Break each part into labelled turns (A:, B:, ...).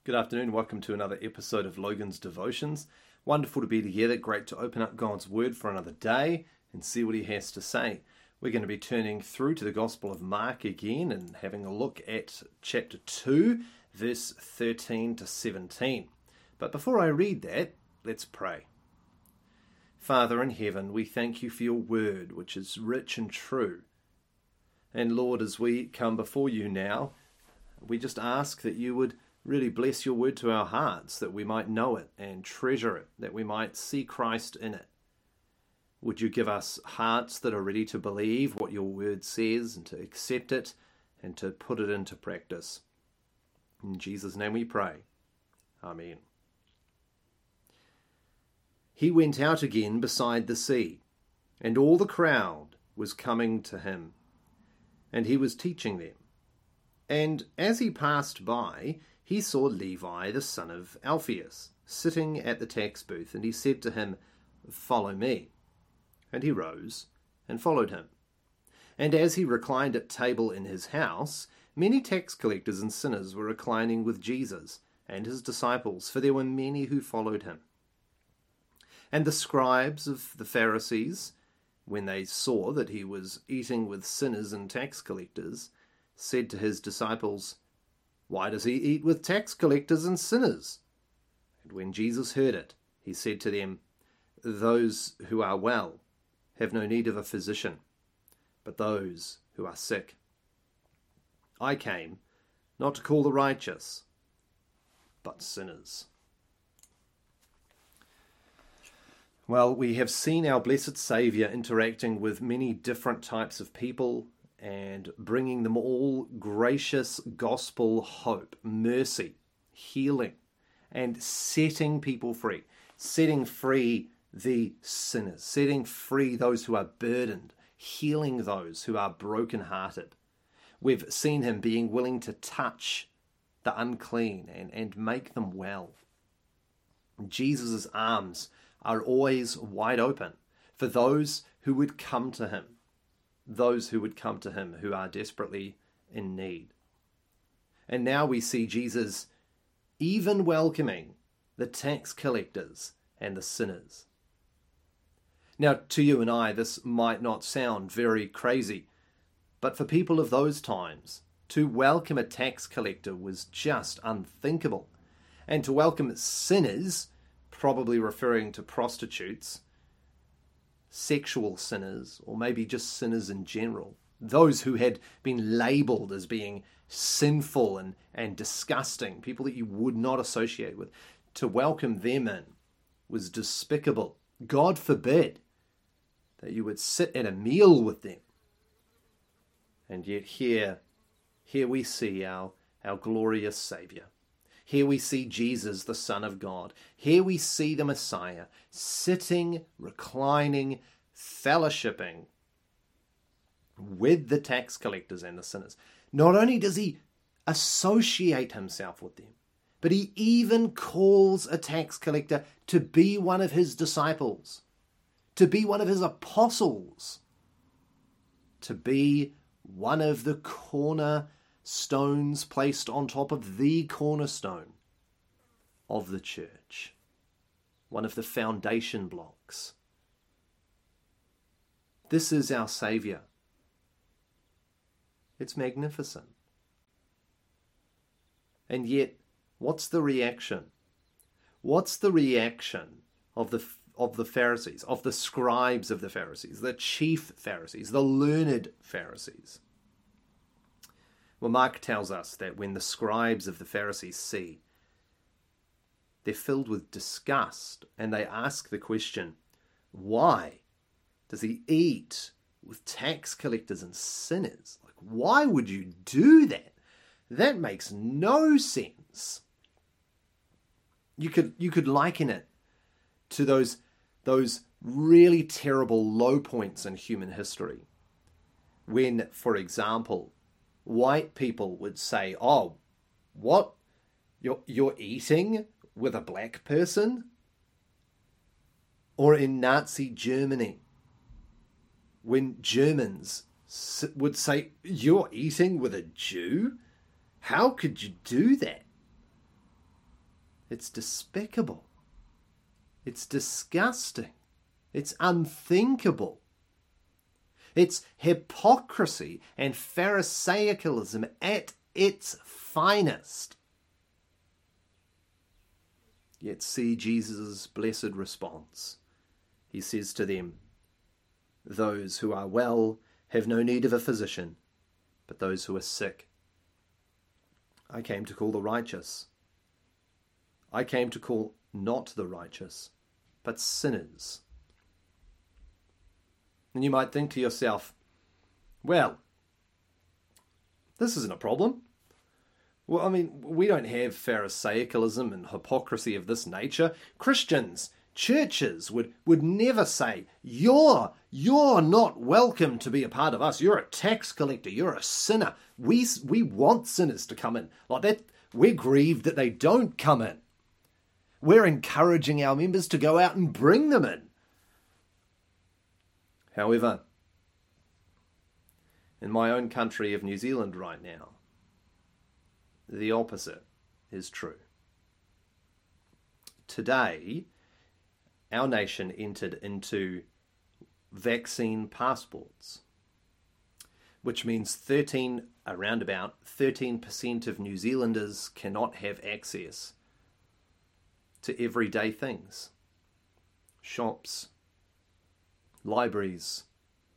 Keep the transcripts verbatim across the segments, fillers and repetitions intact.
A: Good afternoon. Welcome to another episode of Logan's Devotions. Wonderful to be together. Great to open up God's Word for another day and see what He has to say. We're going to be turning through to the Gospel of Mark again and having a look at chapter two, verse thirteen to seventeen. But before I read that, let's pray. Father in heaven, we thank you for your Word, which is rich and true. And Lord, as we come before you now, we just ask that you would really bless your word to our hearts, that we might know it and treasure it, that we might see Christ in it. Would you give us hearts that are ready to believe what your word says and to accept it and to put it into practice? In Jesus' name we pray. Amen. He went out again beside the sea, and all the crowd was coming to him, and he was teaching them. And as he passed by, he saw Levi, the son of Alphaeus, sitting at the tax booth, and he said to him, "Follow me." And he rose and followed him. And as he reclined at table in his house, many tax collectors and sinners were reclining with Jesus and his disciples, for there were many who followed him. And the scribes of the Pharisees, when they saw that he was eating with sinners and tax collectors, said to his disciples, "Why does he eat with tax collectors and sinners?" And when Jesus heard it, he said to them, "Those who are well have no need of a physician, but those who are sick. I came not to call the righteous, but sinners." Well, we have seen our blessed Saviour interacting with many different types of people and bringing them all gracious gospel hope, mercy, healing, and setting people free, setting free the sinners, setting free those who are burdened, healing those who are brokenhearted. We've seen him being willing to touch the unclean and, and make them well. Jesus' arms are always wide open for those who would come to him. Those who would come to him who are desperately in need. And now we see Jesus even welcoming the tax collectors and the sinners. Now, to you and I, this might not sound very crazy, but for people of those times, to welcome a tax collector was just unthinkable. And to welcome sinners, probably referring to prostitutes, sexual sinners, or maybe just sinners in general, those who had been labelled as being sinful and, and disgusting, people that you would not associate with, to welcome them in was despicable. God forbid that you would sit at a meal with them. And yet here, here we see our, our glorious Saviour. Here we see Jesus, the Son of God. Here we see the Messiah sitting, reclining, fellowshipping with the tax collectors and the sinners. Not only does he associate himself with them, but he even calls a tax collector to be one of his disciples, to be one of his apostles, to be one of the corner stones placed on top of the cornerstone of the church, one of the foundation blocks. This is our Saviour. It's magnificent. And yet, what's the reaction? What's the reaction of the of the Pharisees, of the scribes of the Pharisees, the chief Pharisees, the learned Pharisees? Well, Mark tells us that when the scribes of the Pharisees see, they're filled with disgust, and they ask the question, why does he eat with tax collectors and sinners? Like, why would you do that? That makes no sense. You could you could liken it to those, those really terrible low points in human history. When, for example, white people would say, "Oh, what? You're, you're eating with a black person?" Or in Nazi Germany, when Germans would say, "You're eating with a Jew? How could you do that?" It's despicable. It's disgusting. It's unthinkable. It's hypocrisy and Pharisaicalism at its finest. Yet see Jesus' blessed response. He says to them, "Those who are well have no need of a physician, but those who are sick. I came to call the righteous. I came to call not the righteous, but sinners." And you might think to yourself, well, this isn't a problem. Well, I mean, we don't have Pharisaicalism and hypocrisy of this nature. Christians, churches would, would never say, you're, you're not welcome to be a part of us. You're a tax collector. You're a sinner. We, we want sinners to come in. Like that, we're grieved that they don't come in. We're encouraging our members to go out and bring them in. However, in my own country of New Zealand right now, the opposite is true. Today, our nation entered into vaccine passports, which means thirteen, around about thirteen percent of New Zealanders cannot have access to everyday things. Shops, libraries,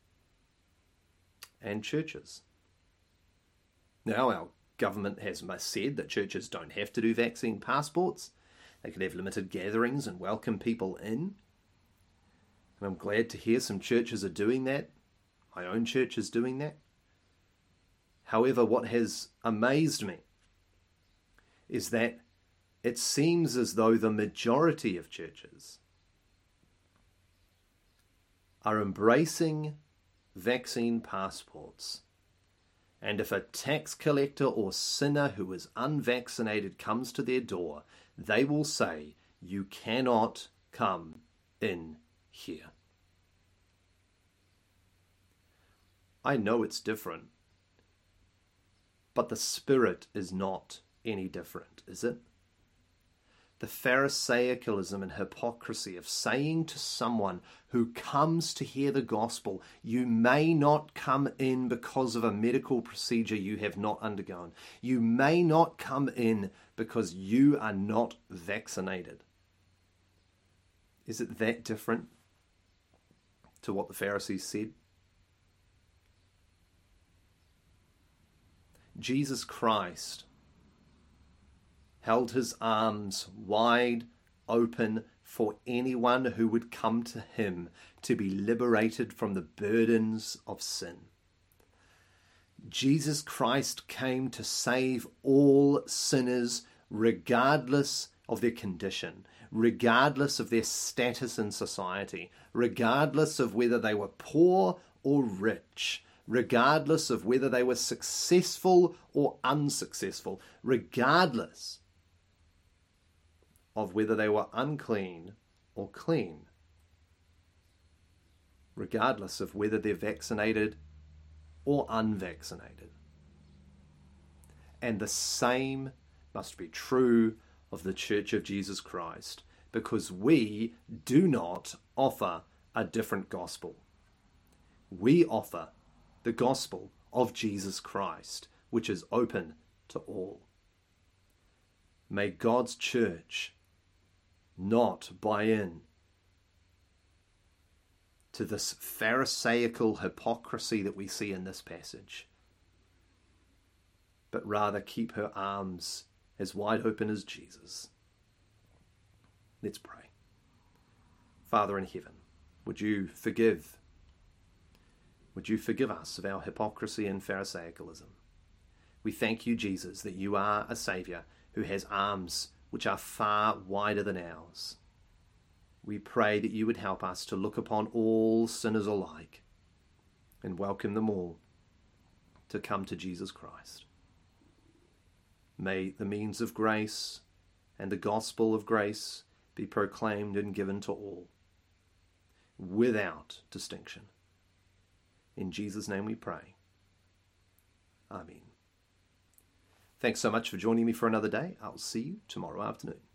A: and churches. Now, our government has said that churches don't have to do vaccine passports. They could have limited gatherings and welcome people in. And I'm glad to hear some churches are doing that. My own church is doing that. However, what has amazed me is that it seems as though the majority of churches are embracing vaccine passports. And if a tax collector or sinner who is unvaccinated comes to their door, they will say, "You cannot come in here." I know it's different, but the spirit is not any different, is it? The Pharisaicalism and hypocrisy of saying to someone who comes to hear the gospel, "You may not come in because of a medical procedure you have not undergone. You may not come in because you are not vaccinated." Is it that different to what the Pharisees said? Jesus Christ held his arms wide open for anyone who would come to him to be liberated from the burdens of sin. Jesus Christ came to save all sinners regardless of their condition, regardless of their status in society, regardless of whether they were poor or rich, regardless of whether they were successful or unsuccessful, regardless of whether they were unclean or clean, regardless of whether they're vaccinated or unvaccinated. And the same must be true of the Church of Jesus Christ, because we do not offer a different gospel. We offer the gospel of Jesus Christ, which is open to all. May God's church not buy in to this pharisaical hypocrisy that we see in this passage, but rather keep her arms as wide open as Jesus. Let's pray. Father in heaven, would you forgive, would you forgive us of our hypocrisy and pharisaicism? We thank you, Jesus, that you are a Saviour who has arms which are far wider than ours. We pray that you would help us to look upon all sinners alike and welcome them all to come to Jesus Christ. May the means of grace and the gospel of grace be proclaimed and given to all, without distinction. In Jesus' name we pray. Amen. Thanks so much for joining me for another day. I'll see you tomorrow afternoon.